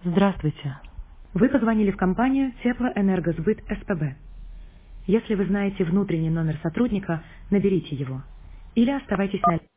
Здравствуйте. Вы позвонили в компанию Теплоэнергосбыт СПБ. Если вы знаете внутренний номер сотрудника, наберите его. Или оставайтесь на